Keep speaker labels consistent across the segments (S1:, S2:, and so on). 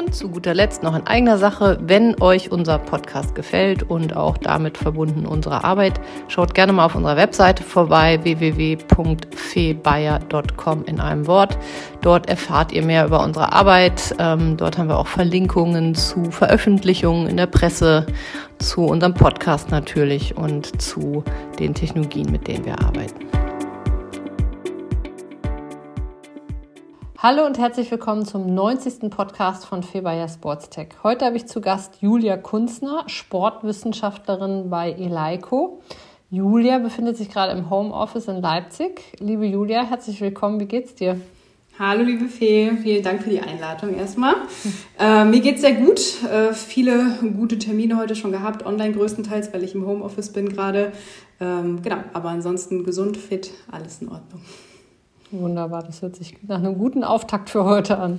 S1: Und zu guter Letzt noch in eigener Sache, wenn euch unser Podcast gefällt und auch damit verbunden unsere Arbeit, schaut gerne mal auf unserer Webseite vorbei, www.febayer.com in einem Wort. Dort erfahrt ihr mehr über unsere Arbeit. Dort haben wir auch Verlinkungen zu Veröffentlichungen in der Presse, zu unserem Podcast natürlich und zu den Technologien, mit denen wir arbeiten. Hallo und herzlich willkommen zum 90. Podcast von Febayer Sportstech. Heute habe ich zu Gast Julia Kunzner, Sportwissenschaftlerin bei Eleiko. Julia befindet sich gerade im Homeoffice in Leipzig. Liebe Julia, herzlich willkommen. Wie geht's dir?
S2: Hallo liebe Fee, vielen Dank für die Einladung erstmal. Mir geht's sehr gut. Viele gute Termine heute schon gehabt, online größtenteils, weil ich im Homeoffice bin gerade. Aber ansonsten gesund, fit, alles in Ordnung.
S1: Wunderbar, das hört sich nach einem guten Auftakt für heute an.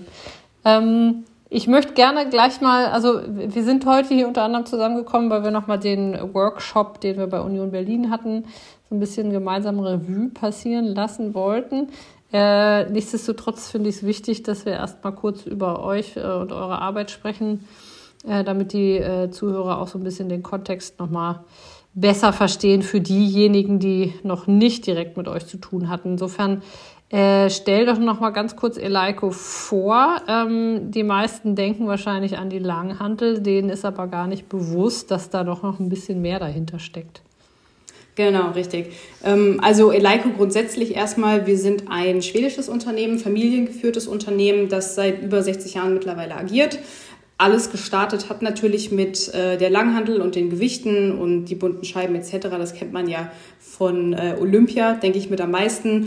S1: Ich möchte gerne gleich mal, also wir sind heute hier unter anderem zusammengekommen, weil wir nochmal den Workshop, den wir bei Union Berlin hatten, so ein bisschen gemeinsam Revue passieren lassen wollten. Nichtsdestotrotz finde ich es wichtig, dass wir erst mal kurz über euch und eure Arbeit sprechen, damit die Zuhörer auch so ein bisschen den Kontext nochmal besser verstehen für diejenigen, die noch nicht direkt mit euch zu tun hatten. Insofern stell doch noch mal ganz kurz Eleiko vor. Die meisten denken wahrscheinlich an die Langhantel, denen ist aber gar nicht bewusst, dass da doch noch ein bisschen mehr dahinter steckt.
S2: Genau, richtig. Also Eleiko grundsätzlich erstmal, wir sind ein schwedisches Unternehmen, familiengeführtes Unternehmen, das seit über 60 Jahren mittlerweile agiert. Alles gestartet hat natürlich mit der Langhantel und den Gewichten und die bunten Scheiben etc. Das kennt man ja von Olympia, denke ich, mit am meisten.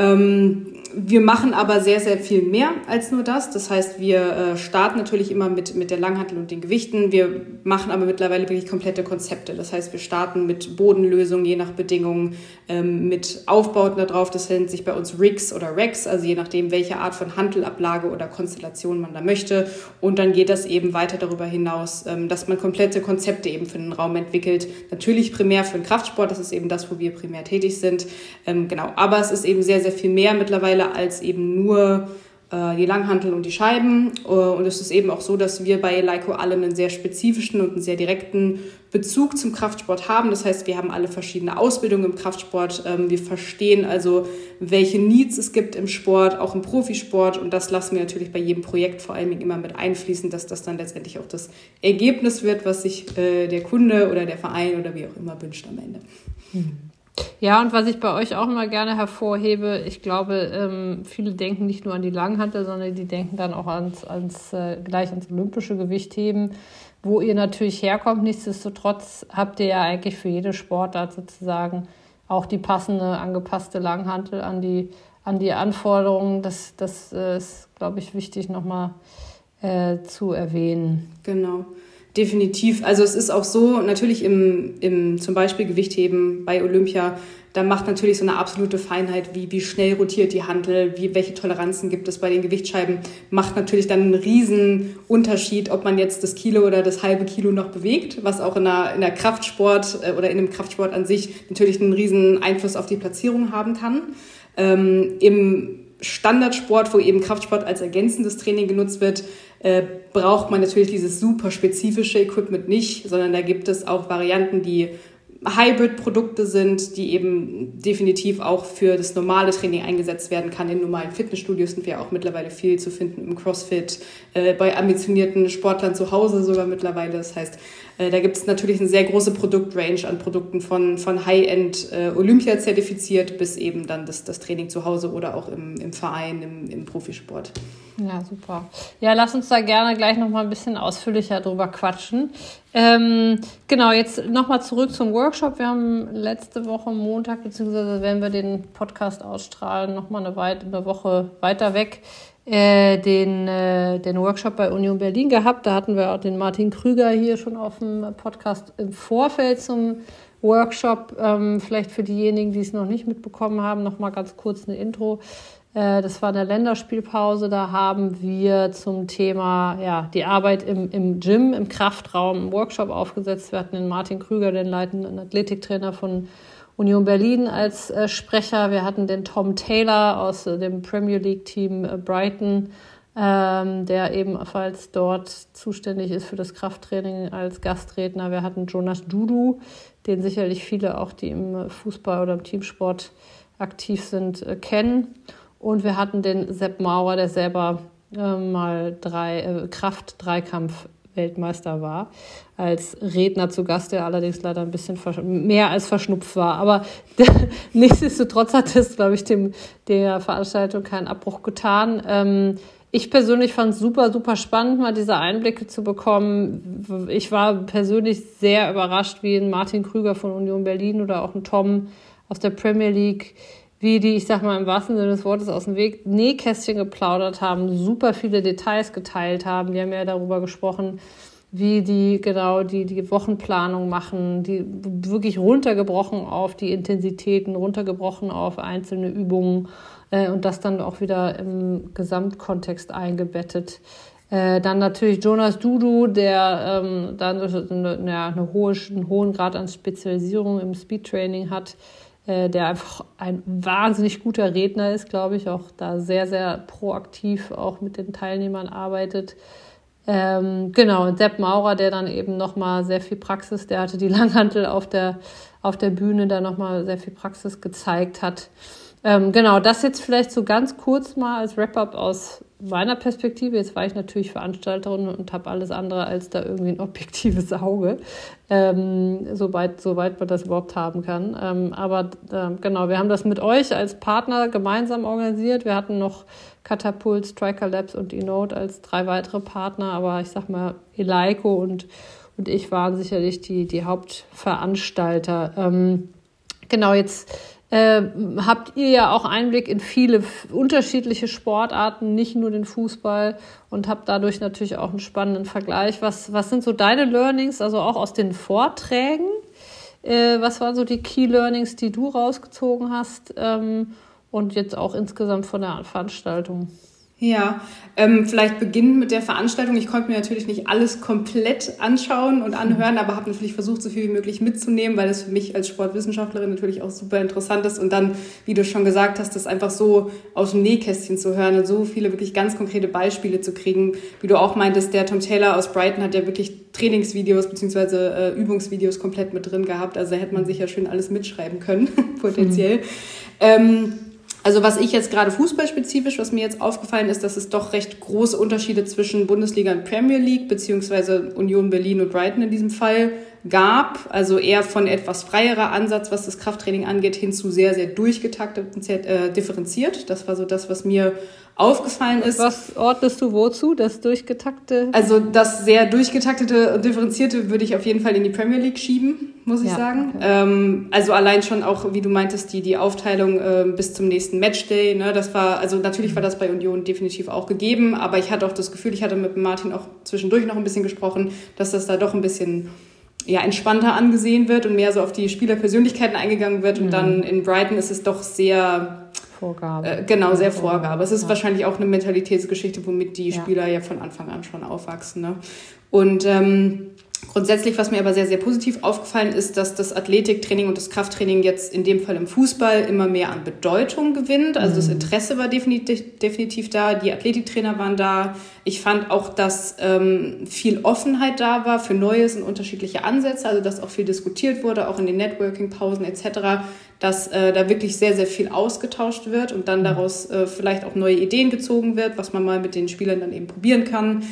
S2: Wir machen aber sehr, sehr viel mehr als nur das. Das heißt, wir starten natürlich immer mit der Langhantel und den Gewichten. Wir machen aber mittlerweile wirklich komplette Konzepte. Das heißt, wir starten mit Bodenlösungen, je nach Bedingungen, mit Aufbauten da drauf. Das nennt sich bei uns Rigs oder Racks, also je nachdem, welche Art von Hantelablage oder Konstellation man da möchte. Und dann geht das eben weiter darüber hinaus, dass man komplette Konzepte eben für den Raum entwickelt. Natürlich primär für den Kraftsport, das ist eben das, wo wir primär tätig sind. Aber es ist eben sehr, sehr viel mehr mittlerweile als eben nur die Langhantel und die Scheiben. Und es ist eben auch so, dass wir bei Eleiko alle einen sehr spezifischen und einen sehr direkten Bezug zum Kraftsport haben. Das heißt, wir haben alle verschiedene Ausbildungen im Kraftsport. Wir verstehen also, welche Needs es gibt im Sport, auch im Profisport. Und das lassen wir natürlich bei jedem Projekt vor allem immer mit einfließen, dass das dann letztendlich auch das Ergebnis wird, was sich der Kunde oder der Verein oder wie auch immer wünscht am Ende.
S1: Ja, und was ich bei euch auch immer gerne hervorhebe, ich glaube, viele denken nicht nur an die Langhantel, sondern die denken dann auch gleich ans olympische Gewichtheben, wo ihr natürlich herkommt. Nichtsdestotrotz habt ihr ja eigentlich für jede Sportart sozusagen auch die passende, angepasste Langhantel an die Anforderungen. Das ist, glaube ich, wichtig nochmal zu erwähnen.
S2: Genau. Definitiv. Also es ist auch so, natürlich im zum Beispiel Gewichtheben bei Olympia, da macht natürlich so eine absolute Feinheit, wie schnell rotiert die Hantel, welche Toleranzen gibt es bei den Gewichtsscheiben, macht natürlich dann einen riesen Unterschied, ob man jetzt das Kilo oder das halbe Kilo noch bewegt, was auch in der Kraftsport oder in dem Kraftsport an sich natürlich einen riesen Einfluss auf die Platzierung haben kann. Im Standardsport, wo eben Kraftsport als ergänzendes Training genutzt wird, braucht man natürlich dieses super spezifische Equipment nicht, sondern da gibt es auch Varianten, die Hybrid-Produkte sind, die eben definitiv auch für das normale Training eingesetzt werden kann. In normalen Fitnessstudios sind wir auch mittlerweile viel zu finden, im CrossFit, bei ambitionierten Sportlern zu Hause sogar mittlerweile. Das heißt, da gibt es natürlich eine sehr große Produktrange an Produkten von High-End Olympia zertifiziert bis eben dann das Training zu Hause oder auch im Verein, im Profisport.
S1: Ja, super. Ja, lass uns da gerne gleich nochmal ein bisschen ausführlicher drüber quatschen. Genau, jetzt nochmal zurück zum Workshop. Wir haben letzte Woche Montag, beziehungsweise wenn wir den Podcast ausstrahlen, nochmal eine Woche weiter weg, den Workshop bei Union Berlin gehabt. Da hatten wir auch den Martin Krüger hier schon auf dem Podcast im Vorfeld zum Workshop. Vielleicht für diejenigen, die es noch nicht mitbekommen haben, nochmal ganz kurz eine Intro. Das war eine Länderspielpause. Da haben wir zum Thema die Arbeit im Gym, im Kraftraum, im Workshop aufgesetzt. Wir hatten den Martin Krüger, den leitenden Athletiktrainer von Union Berlin als Sprecher. Wir hatten den Tom Taylor aus dem Premier League Team Brighton der ebenfalls dort zuständig ist für das Krafttraining als Gastredner. Wir hatten Jonas Dudu, den sicherlich viele auch, die im Fußball oder im Teamsport aktiv sind, kennen. Und wir hatten den Sepp Maurer, der selber mal Kraft-Dreikampf-Weltmeister war, als Redner zu Gast, der allerdings leider ein bisschen mehr als verschnupft war. Aber nichtsdestotrotz hat es, glaube ich, der Veranstaltung keinen Abbruch getan. Ich persönlich fand es super, super spannend, mal diese Einblicke zu bekommen. Ich war persönlich sehr überrascht, wie ein Martin Krüger von Union Berlin oder auch ein Tom aus der Premier League, wie die, ich sag mal im wahrsten Sinne des Wortes, aus dem Nähkästchen geplaudert haben, super viele Details geteilt haben. Wir haben ja darüber gesprochen, wie die Wochenplanung machen, die wirklich runtergebrochen auf die Intensitäten, runtergebrochen auf einzelne Übungen und das dann auch wieder im Gesamtkontext eingebettet. Dann natürlich Jonas Dudu, der dann einen hohen Grad an Spezialisierung im Speedtraining hat, der einfach ein wahnsinnig guter Redner ist, glaube ich, auch da sehr, sehr proaktiv auch mit den Teilnehmern arbeitet. Und Sepp Maurer, der dann eben nochmal sehr viel Praxis, der hatte die Langhantel auf der Bühne, da nochmal sehr viel Praxis gezeigt hat. Das jetzt vielleicht so ganz kurz mal als Wrap-up aus meiner Perspektive. Jetzt war ich natürlich Veranstalterin und habe alles andere als da irgendwie ein objektives Auge, soweit man das überhaupt haben kann. Wir haben das mit euch als Partner gemeinsam organisiert. Wir hatten noch Katapult, Striker Labs und eNote als 3 weitere Partner, aber ich sag mal, Eleiko und ich waren sicherlich die Hauptveranstalter. Jetzt habt ihr ja auch Einblick in viele unterschiedliche Sportarten, nicht nur den Fußball, und habt dadurch natürlich auch einen spannenden Vergleich. Was sind so deine Learnings, also auch aus den Vorträgen? Was waren so die Key Learnings, die du rausgezogen hast und jetzt auch insgesamt von der Veranstaltung?
S2: Ja, vielleicht beginnen mit der Veranstaltung. Ich konnte mir natürlich nicht alles komplett anschauen und anhören, aber habe natürlich versucht, so viel wie möglich mitzunehmen, weil es für mich als Sportwissenschaftlerin natürlich auch super interessant ist. Und dann, wie du schon gesagt hast, das einfach so aus dem Nähkästchen zu hören und so viele wirklich ganz konkrete Beispiele zu kriegen. Wie du auch meintest, der Tom Taylor aus Brighton hat ja wirklich Trainingsvideos bzw. Übungsvideos komplett mit drin gehabt. Also da hätte man sich ja schön alles mitschreiben können, potenziell. Also was ich jetzt gerade fußballspezifisch, was mir jetzt aufgefallen ist, dass es doch recht große Unterschiede zwischen Bundesliga und Premier League, beziehungsweise Union Berlin und Brighton in diesem Fall gab. Also eher von etwas freierer Ansatz, was das Krafttraining angeht, hin zu sehr, sehr durchgetaktet und sehr differenziert. Das war so das, was mir aufgefallen ist.
S1: Was ordnest du wozu, das durchgetakte?
S2: Also das sehr durchgetaktete und differenzierte würde ich auf jeden Fall in die Premier League schieben, muss ich sagen. Okay. Also allein schon auch, wie du meintest, die Aufteilung bis zum nächsten Matchday. Ne, das war, also natürlich war das bei Union definitiv auch gegeben, aber ich hatte auch das Gefühl, ich hatte mit Martin auch zwischendurch noch ein bisschen gesprochen, dass das da doch ein bisschen entspannter angesehen wird und mehr so auf die Spielerpersönlichkeiten eingegangen wird. Und dann in Brighton ist es doch sehr
S1: Vorgabe.
S2: Sehr Vorgabe. Es ist wahrscheinlich auch eine Mentalitätsgeschichte, womit die Spieler ja von Anfang an schon aufwachsen. Ne? Und grundsätzlich, was mir aber sehr, sehr positiv aufgefallen ist, dass das Athletiktraining und das Krafttraining jetzt in dem Fall im Fußball immer mehr an Bedeutung gewinnt. Also das Interesse war definitiv da, die Athletiktrainer waren da. Ich fand auch, dass viel Offenheit da war für Neues und unterschiedliche Ansätze, also dass auch viel diskutiert wurde, auch in den Networking-Pausen etc., dass da wirklich sehr, sehr viel ausgetauscht wird und dann daraus vielleicht auch neue Ideen gezogen wird, was man mal mit den Spielern dann eben probieren kann.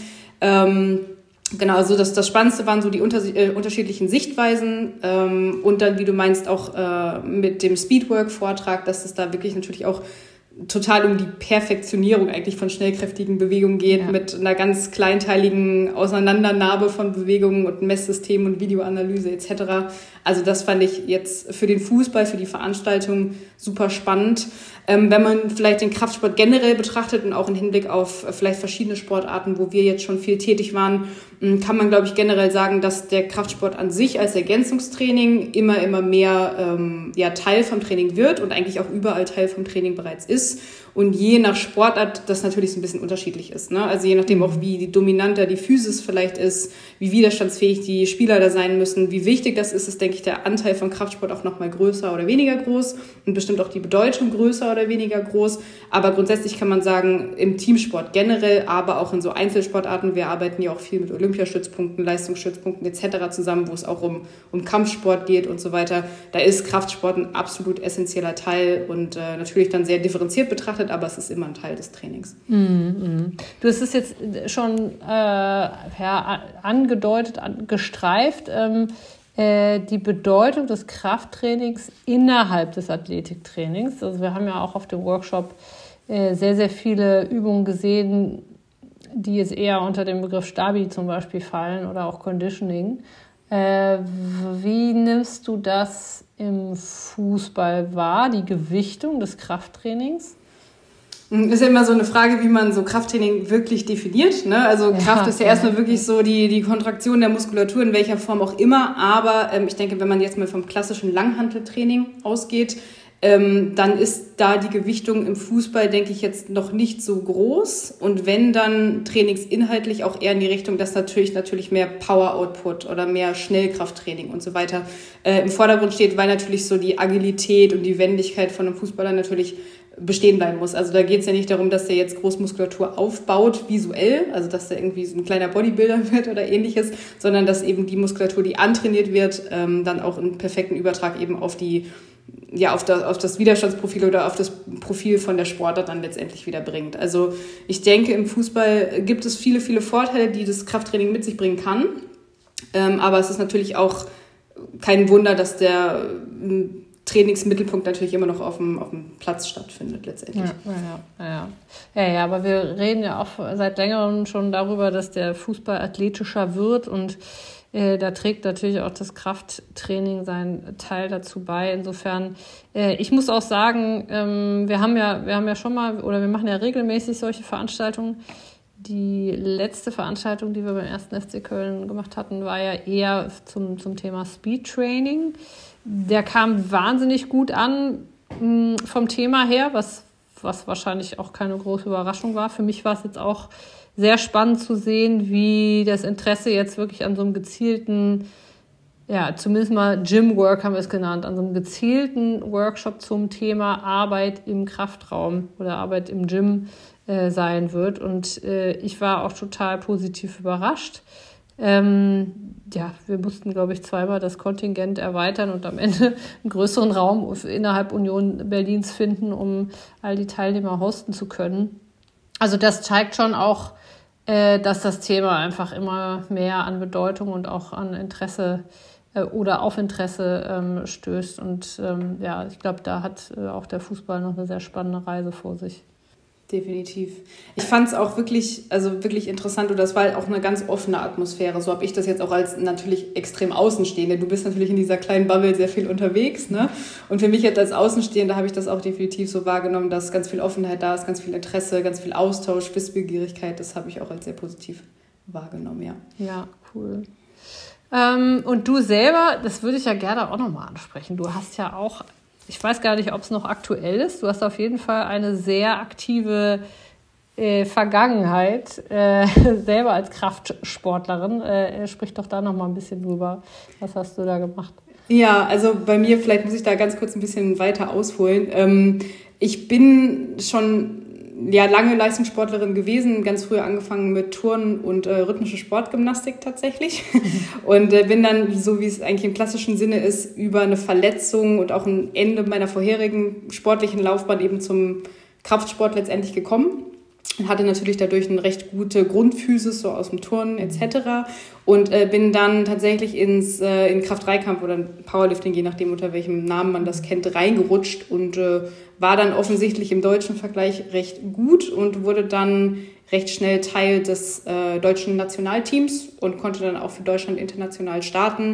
S2: Also das Spannendste waren so die unterschiedlichen Sichtweisen und dann, wie du meinst, auch mit dem Speedwork-Vortrag, dass es da wirklich natürlich auch total um die Perfektionierung eigentlich von schnellkräftigen Bewegungen geht, mit einer ganz kleinteiligen Auseinandernahme von Bewegungen und Messsystem und Videoanalyse etc. Also das fand ich jetzt für den Fußball, für die Veranstaltung super spannend. Wenn man vielleicht den Kraftsport generell betrachtet und auch im Hinblick auf vielleicht verschiedene Sportarten, wo wir jetzt schon viel tätig waren, kann man, glaube ich, generell sagen, dass der Kraftsport an sich als Ergänzungstraining immer mehr Teil vom Training wird und eigentlich auch überall Teil vom Training bereits ist. und je nach Sportart das natürlich so ein bisschen unterschiedlich ist. Ne? Also je nachdem auch, wie dominanter die Physis vielleicht ist, wie widerstandsfähig die Spieler da sein müssen, wie wichtig das ist, denke ich, der Anteil von Kraftsport auch nochmal größer oder weniger groß und bestimmt auch die Bedeutung größer oder weniger groß. Aber grundsätzlich kann man sagen, im Teamsport generell, aber auch in so Einzelsportarten, wir arbeiten ja auch viel mit Olympiastützpunkten, Leistungsstützpunkten etc. zusammen, wo es auch um Kampfsport geht und so weiter. Da ist Kraftsport ein absolut essentieller Teil und natürlich dann sehr differenziert betrachtet, aber es ist immer ein Teil des Trainings.
S1: Du hast es jetzt schon angedeutet, gestreift, die Bedeutung des Krafttrainings innerhalb des Athletiktrainings. Also wir haben ja auch auf dem Workshop sehr, sehr viele Übungen gesehen, die jetzt eher unter den Begriff Stabi zum Beispiel fallen oder auch Conditioning. Wie nimmst du das im Fußball wahr, die Gewichtung des Krafttrainings?
S2: Das ist ja immer so eine Frage, wie man so Krafttraining wirklich definiert. Ne? Also Kraft ist ja erstmal wirklich so die Kontraktion der Muskulatur, in welcher Form auch immer. Aber ich denke, wenn man jetzt mal vom klassischen Langhanteltraining ausgeht, dann ist da die Gewichtung im Fußball, denke ich, jetzt noch nicht so groß. Und wenn, dann trainingsinhaltlich auch eher in die Richtung, dass natürlich mehr Power-Output oder mehr Schnellkrafttraining und so weiter im Vordergrund steht, weil natürlich so die Agilität und die Wendigkeit von einem Fußballer natürlich bestehen bleiben muss. Also da geht es ja nicht darum, dass der jetzt Großmuskulatur aufbaut, visuell, also dass der irgendwie so ein kleiner Bodybuilder wird oder ähnliches, sondern dass eben die Muskulatur, die antrainiert wird, dann auch einen perfekten Übertrag eben auf das Widerstandsprofil oder auf das Profil von der Sportart dann letztendlich wieder bringt. Also ich denke, im Fußball gibt es viele, viele Vorteile, die das Krafttraining mit sich bringen kann. Aber es ist natürlich auch kein Wunder, dass der Trainingsmittelpunkt natürlich immer noch auf dem Platz stattfindet letztendlich.
S1: Ja, aber wir reden ja auch seit längerem schon darüber, dass der Fußball athletischer wird und da trägt natürlich auch das Krafttraining seinen Teil dazu bei. Insofern, ich muss auch sagen, wir haben ja schon mal, oder wir machen ja regelmäßig solche Veranstaltungen. Die letzte Veranstaltung, die wir beim 1. FC Köln gemacht hatten, war ja eher zum Thema Speedtraining. Der kam wahnsinnig gut an vom Thema her, was wahrscheinlich auch keine große Überraschung war. Für mich war es jetzt auch sehr spannend zu sehen, wie das Interesse jetzt wirklich an so einem gezielten, ja, zumindest mal Gymwork haben wir es genannt, an so einem gezielten Workshop zum Thema Arbeit im Kraftraum oder Arbeit im Gym sein wird. Und ich war auch total positiv überrascht. Wir mussten, glaube ich, zweimal das Kontingent erweitern und am Ende einen größeren Raum innerhalb Union Berlins finden, um all die Teilnehmer hosten zu können. Also das zeigt schon auch, dass das Thema einfach immer mehr an Bedeutung und auch an Interesse oder auf Interesse stößt. Und ich glaube, da hat auch der Fußball noch eine sehr spannende Reise vor sich.
S2: Definitiv. Ich fand es auch wirklich interessant und das war halt auch eine ganz offene Atmosphäre. So habe ich das jetzt auch als natürlich extrem Außenstehende. Du bist natürlich in dieser kleinen Bubble sehr viel unterwegs, ne? Und für mich jetzt als Außenstehende habe ich das auch definitiv so wahrgenommen, dass ganz viel Offenheit da ist, ganz viel Interesse, ganz viel Austausch, Wissbegierigkeit. Das habe ich auch als sehr positiv wahrgenommen, ja.
S1: Ja, cool. Und du selber, das würde ich ja gerne auch nochmal ansprechen. Du hast ja auch, ich weiß gar nicht, ob es noch aktuell ist. Du hast auf jeden Fall eine sehr aktive Vergangenheit, selber als Kraftsportlerin. Sprich doch da noch mal ein bisschen drüber. Was hast du da gemacht?
S2: Ja, also bei mir, vielleicht muss ich da ganz kurz ein bisschen weiter ausholen. Ich bin schon lange Leistungssportlerin gewesen, ganz früh angefangen mit Turnen und rhythmische Sportgymnastik tatsächlich und bin dann, so wie es eigentlich im klassischen Sinne ist, über eine Verletzung und auch ein Ende meiner vorherigen sportlichen Laufbahn eben zum Kraftsport letztendlich gekommen. Und hatte natürlich dadurch eine recht gute Grundphysis, so aus dem Turnen etc. Und bin dann tatsächlich in Kraft-3-Kampf oder Powerlifting, je nachdem unter welchem Namen man das kennt, reingerutscht und war dann offensichtlich im deutschen Vergleich recht gut und wurde dann recht schnell Teil des deutschen Nationalteams und konnte dann auch für Deutschland international starten.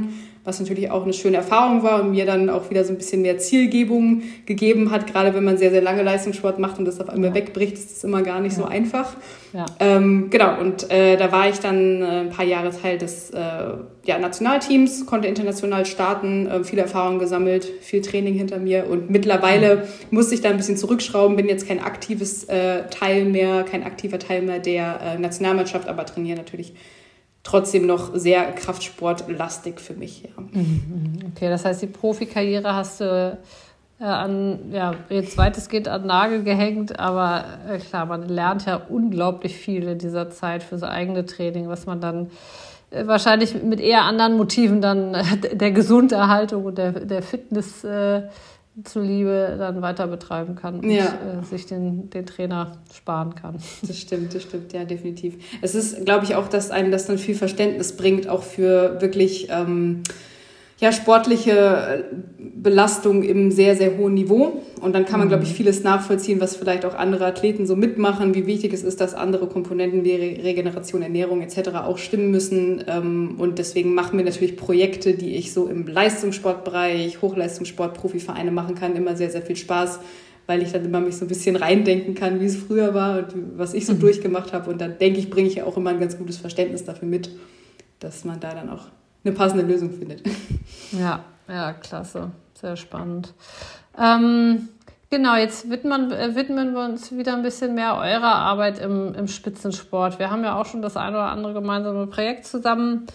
S2: was natürlich auch eine schöne Erfahrung war und mir dann auch wieder so ein bisschen mehr Zielgebung gegeben hat. Gerade wenn man sehr, sehr lange Leistungssport macht und das auf einmal wegbricht, ist das immer gar nicht so einfach. Ja. Genau, und da war ich dann ein paar Jahre Teil des Nationalteams, konnte international starten, viele Erfahrungen gesammelt, viel Training hinter mir und mittlerweile musste ich da ein bisschen zurückschrauben, bin jetzt kein aktiver Teil mehr der Nationalmannschaft, aber trainiere natürlich trotzdem noch sehr kraftsportlastig für mich. Ja.
S1: Okay, das heißt, die Profikarriere hast du jetzt weitestgehend an den Nagel gehängt, aber klar, man lernt ja unglaublich viel in dieser Zeit für das eigene Training, was man dann wahrscheinlich mit eher anderen Motiven dann der Gesunderhaltung und der Fitness zuliebe dann weiter betreiben kann und sich den Trainer sparen kann.
S2: Das stimmt, ja, definitiv. Es ist, glaube ich, auch, dass einem das dann viel Verständnis bringt, auch für wirklich sportliche Belastung im sehr, sehr hohen Niveau. Und dann kann man, glaube ich, vieles nachvollziehen, was vielleicht auch andere Athleten so mitmachen, wie wichtig es ist, dass andere Komponenten wie Regeneration, Ernährung etc. auch stimmen müssen. Und deswegen machen mir natürlich Projekte, die ich so im Leistungssportbereich, Hochleistungssport, Profivereine machen kann, immer sehr, sehr viel Spaß, weil ich dann immer mich so ein bisschen reindenken kann, wie es früher war und was ich so durchgemacht habe. Und dann denke ich, bringe ich ja auch immer ein ganz gutes Verständnis dafür mit, dass man da dann auch eine passende Lösung findet.
S1: Ja, klasse. Sehr spannend. Genau, jetzt widmen wir uns wieder ein bisschen mehr eurer Arbeit im Spitzensport. Wir haben ja auch schon das eine oder andere gemeinsame Projekt zusammen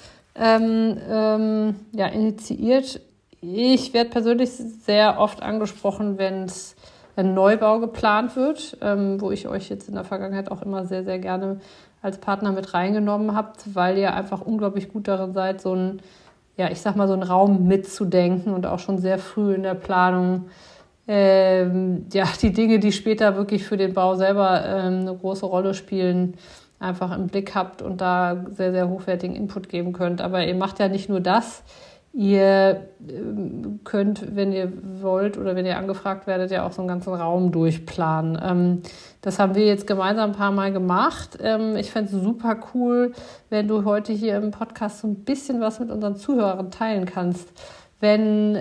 S1: initiiert. Ich werde persönlich sehr oft angesprochen, wenn ein Neubau geplant wird, wo ich euch jetzt in der Vergangenheit auch immer sehr, sehr gerne als Partner mit reingenommen habt, weil ihr einfach unglaublich gut darin seid, so einen Raum mitzudenken und auch schon sehr früh in der Planung die Dinge, die später wirklich für den Bau selber eine große Rolle spielen, einfach im Blick habt und da sehr, sehr hochwertigen Input geben könnt. Aber ihr macht ja nicht nur das, ihr könnt, wenn ihr wollt oder wenn ihr angefragt werdet, ja auch so einen ganzen Raum durchplanen. Das haben wir jetzt gemeinsam ein paar Mal gemacht. Ich fände es super cool, wenn du heute hier im Podcast so ein bisschen was mit unseren Zuhörern teilen kannst. Wenn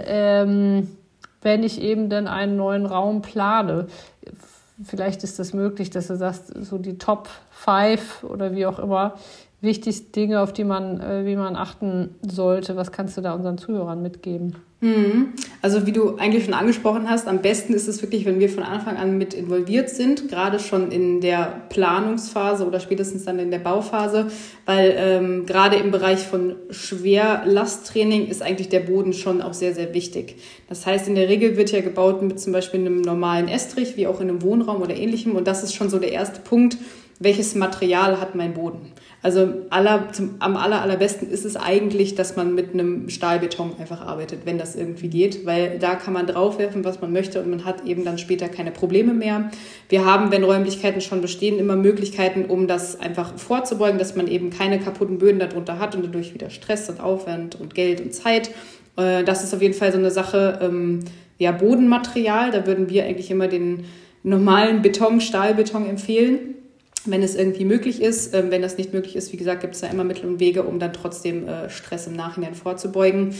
S1: ich eben dann einen neuen Raum plane. Vielleicht ist das möglich, dass du sagst, so die Top 5 oder wie auch immer, wichtigste Dinge, auf die wie man achten sollte. Was kannst du da unseren Zuhörern mitgeben?
S2: Also wie du eigentlich schon angesprochen hast, am besten ist es wirklich, wenn wir von Anfang an mit involviert sind, gerade schon in der Planungsphase oder spätestens dann in der Bauphase, weil gerade im Bereich von Schwerlasttraining ist eigentlich der Boden schon auch sehr, sehr wichtig. Das heißt, in der Regel wird ja gebaut mit zum Beispiel einem normalen Estrich, wie auch in einem Wohnraum oder ähnlichem, und das ist schon so der erste Punkt, welches Material hat mein Boden? Also am allerbesten ist es eigentlich, dass man mit einem Stahlbeton einfach arbeitet, wenn das irgendwie geht, weil da kann man draufwerfen, was man möchte, und man hat eben dann später keine Probleme mehr. Wir haben, wenn Räumlichkeiten schon bestehen, immer Möglichkeiten, um das einfach vorzubeugen, dass man eben keine kaputten Böden darunter hat und dadurch wieder Stress und Aufwand und Geld und Zeit. Das ist auf jeden Fall so eine Sache, Bodenmaterial, da würden wir eigentlich immer den normalen Stahlbeton empfehlen, wenn es irgendwie möglich ist. Wenn das nicht möglich ist, wie gesagt, gibt es da immer Mittel und Wege, um dann trotzdem Stress im Nachhinein vorzubeugen.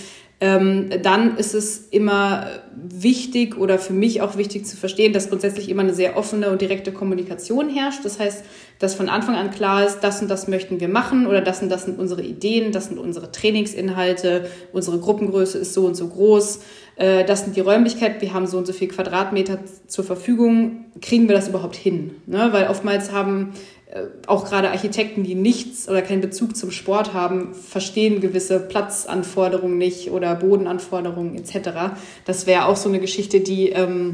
S2: Dann ist es immer wichtig oder für mich auch wichtig zu verstehen, dass grundsätzlich immer eine sehr offene und direkte Kommunikation herrscht. Das heißt, dass von Anfang an klar ist, das und das möchten wir machen oder das und das sind unsere Ideen, das sind unsere Trainingsinhalte, unsere Gruppengröße ist so und so groß, das sind die Räumlichkeiten, wir haben so und so viel Quadratmeter zur Verfügung, kriegen wir das überhaupt hin? Ne? Weil oftmals haben auch gerade Architekten, die nichts oder keinen Bezug zum Sport haben, verstehen gewisse Platzanforderungen nicht oder Bodenanforderungen etc. Das wäre auch so eine Geschichte, die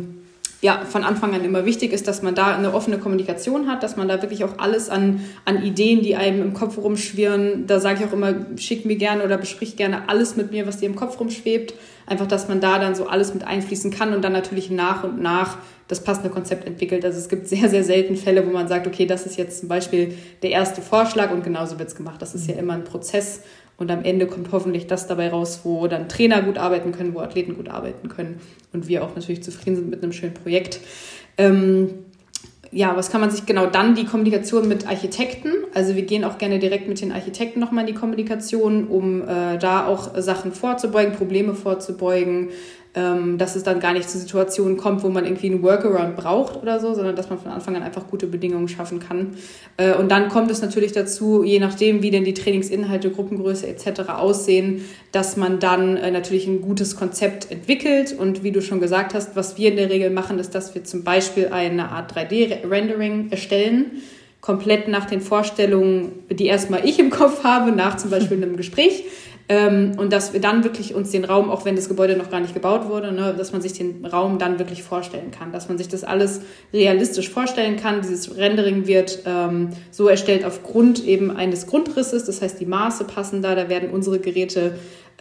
S2: von Anfang an immer wichtig ist, dass man da eine offene Kommunikation hat, dass man da wirklich auch alles an Ideen, die einem im Kopf rumschwirren, da sage ich auch immer, schick mir gerne oder besprich gerne alles mit mir, was dir im Kopf rumschwebt. Einfach, dass man da dann so alles mit einfließen kann und dann natürlich nach und nach das passende Konzept entwickelt. Also es gibt sehr, sehr selten Fälle, wo man sagt, okay, das ist jetzt zum Beispiel der erste Vorschlag und genauso wird es gemacht. Das ist ja immer ein Prozess und am Ende kommt hoffentlich das dabei raus, wo dann Trainer gut arbeiten können, wo Athleten gut arbeiten können und wir auch natürlich zufrieden sind mit einem schönen Projekt. was kann man sich genau dann die Kommunikation mit Architekten. Also wir gehen auch gerne direkt mit den Architekten nochmal in die Kommunikation, um da auch Sachen vorzubeugen, Probleme vorzubeugen, dass es dann gar nicht zu Situationen kommt, wo man irgendwie einen Workaround braucht oder so, sondern dass man von Anfang an einfach gute Bedingungen schaffen kann. Und dann kommt es natürlich dazu, je nachdem, wie denn die Trainingsinhalte, Gruppengröße etc. aussehen, dass man dann natürlich ein gutes Konzept entwickelt. Und wie du schon gesagt hast, was wir in der Regel machen, ist, dass wir zum Beispiel eine Art 3D-Rendering erstellen, komplett nach den Vorstellungen, die erstmal ich im Kopf habe, nach zum Beispiel einem Gespräch. Und dass wir dann wirklich uns den Raum, auch wenn das Gebäude noch gar nicht gebaut wurde, ne, dass man sich den Raum dann wirklich vorstellen kann, dass man sich das alles realistisch vorstellen kann. Dieses Rendering wird so erstellt aufgrund eben eines Grundrisses, das heißt, die Maße passen da werden unsere Geräte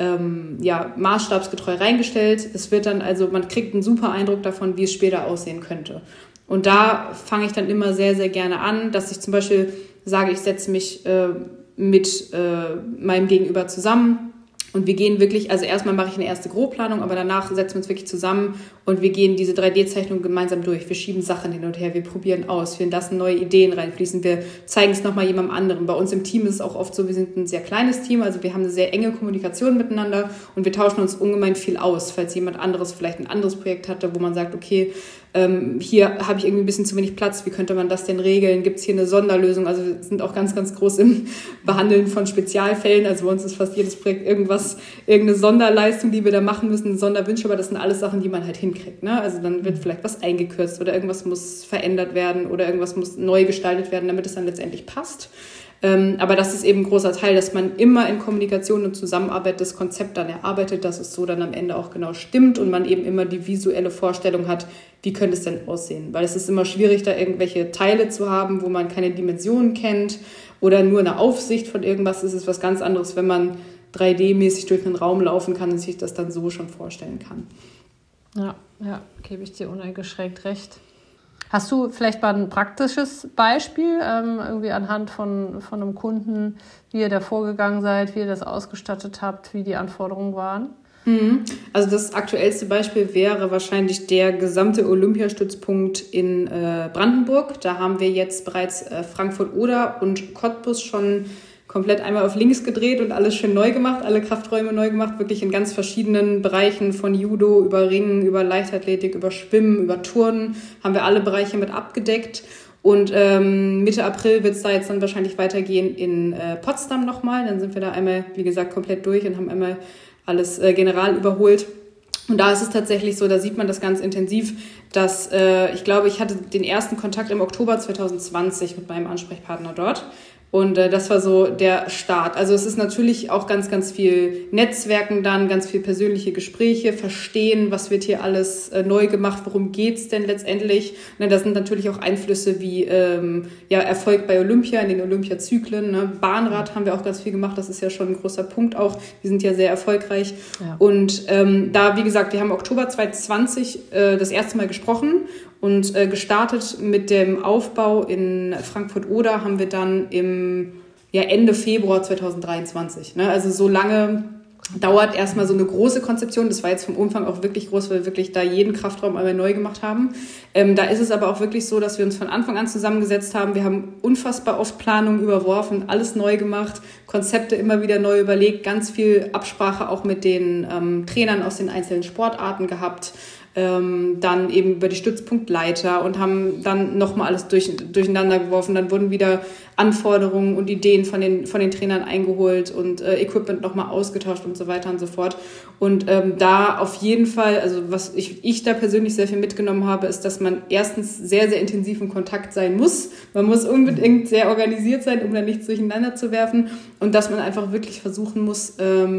S2: maßstabsgetreu reingestellt. Es wird dann also, man kriegt einen super Eindruck davon, wie es später aussehen könnte. Und da fange ich dann immer sehr, sehr gerne an, dass ich zum Beispiel sage, ich setze mich mit meinem Gegenüber zusammen und wir gehen wirklich, also erstmal mache ich eine erste Grobplanung, aber danach setzen wir uns wirklich zusammen und wir gehen diese 3D-Zeichnung gemeinsam durch. Wir schieben Sachen hin und her, wir probieren aus, wir lassen neue Ideen reinfließen, wir zeigen es nochmal jemandem anderen. Bei uns im Team ist es auch oft so, wir sind ein sehr kleines Team, also wir haben eine sehr enge Kommunikation miteinander und wir tauschen uns ungemein viel aus, falls jemand anderes vielleicht ein anderes Projekt hatte, wo man sagt, okay, hier habe ich irgendwie ein bisschen zu wenig Platz, wie könnte man das denn regeln? Gibt es hier eine Sonderlösung? Also wir sind auch ganz, ganz groß im Behandeln von Spezialfällen. Also bei uns ist fast jedes Projekt irgendeine Sonderleistung, die wir da machen müssen, Sonderwünsche, aber das sind alles Sachen, die man halt hinkriegt. Ne? Also dann wird vielleicht was eingekürzt oder irgendwas muss verändert werden oder irgendwas muss neu gestaltet werden, damit es dann letztendlich passt. Aber das ist eben ein großer Teil, dass man immer in Kommunikation und Zusammenarbeit das Konzept dann erarbeitet, dass es so dann am Ende auch genau stimmt und man eben immer die visuelle Vorstellung hat, wie könnte es denn aussehen. Weil es ist immer schwierig, da irgendwelche Teile zu haben, wo man keine Dimensionen kennt oder nur eine Aufsicht von irgendwas. Es ist was ganz anderes, wenn man 3D-mäßig durch einen Raum laufen kann und sich das dann so schon vorstellen kann.
S1: Ja, gebe ich dir uneingeschränkt recht. Hast du vielleicht mal ein praktisches Beispiel, irgendwie anhand von einem Kunden, wie ihr da vorgegangen seid, wie ihr das ausgestattet habt, wie die Anforderungen waren?
S2: Also das aktuellste Beispiel wäre wahrscheinlich der gesamte Olympiastützpunkt in Brandenburg. Da haben wir jetzt bereits Frankfurt-Oder und Cottbus schon komplett einmal auf links gedreht und alles schön neu gemacht, alle Krafträume neu gemacht, wirklich in ganz verschiedenen Bereichen von Judo über Ringen, über Leichtathletik, über Schwimmen, über Turnen, haben wir alle Bereiche mit abgedeckt. Und Mitte April wird es da jetzt dann wahrscheinlich weitergehen in Potsdam nochmal. Dann sind wir da einmal, wie gesagt, komplett durch und haben einmal alles general überholt. Und da ist es tatsächlich so, da sieht man das ganz intensiv, dass ich glaube, ich hatte den ersten Kontakt im Oktober 2020 mit meinem Ansprechpartner dort. Und das war so der Start. Also es ist natürlich auch ganz, ganz viel Netzwerken dann, ganz viel persönliche Gespräche, verstehen, was wird hier alles neu gemacht, worum geht's denn letztendlich. Ne, da sind natürlich auch Einflüsse wie Erfolg bei Olympia, in den Olympiazyklen. Ne? Bahnrad haben wir auch ganz viel gemacht, das ist ja schon ein großer Punkt auch. Die sind ja sehr erfolgreich. Ja. Und da, wie gesagt, wir haben Oktober 2020 das erste Mal gesprochen. Und gestartet mit dem Aufbau in Frankfurt-Oder haben wir dann Ende Februar 2023. Ne? Also so lange dauert erstmal so eine große Konzeption. Das war jetzt vom Umfang auch wirklich groß, weil wir wirklich da jeden Kraftraum einmal neu gemacht haben. Da ist es aber auch wirklich so, dass wir uns von Anfang an zusammengesetzt haben. Wir haben unfassbar oft Planungen überworfen, alles neu gemacht, Konzepte immer wieder neu überlegt, ganz viel Absprache auch mit den Trainern aus den einzelnen Sportarten gehabt. Dann eben über die Stützpunktleiter und haben dann nochmal alles durcheinander geworfen. Dann wurden wieder Anforderungen und Ideen von den Trainern eingeholt und Equipment nochmal ausgetauscht und so weiter und so fort. Und da auf jeden Fall, also was ich da persönlich sehr viel mitgenommen habe, ist, dass man erstens sehr, sehr intensiv im Kontakt sein muss. Man muss unbedingt sehr organisiert sein, um da nichts durcheinander zu werfen. Und dass man einfach wirklich versuchen muss,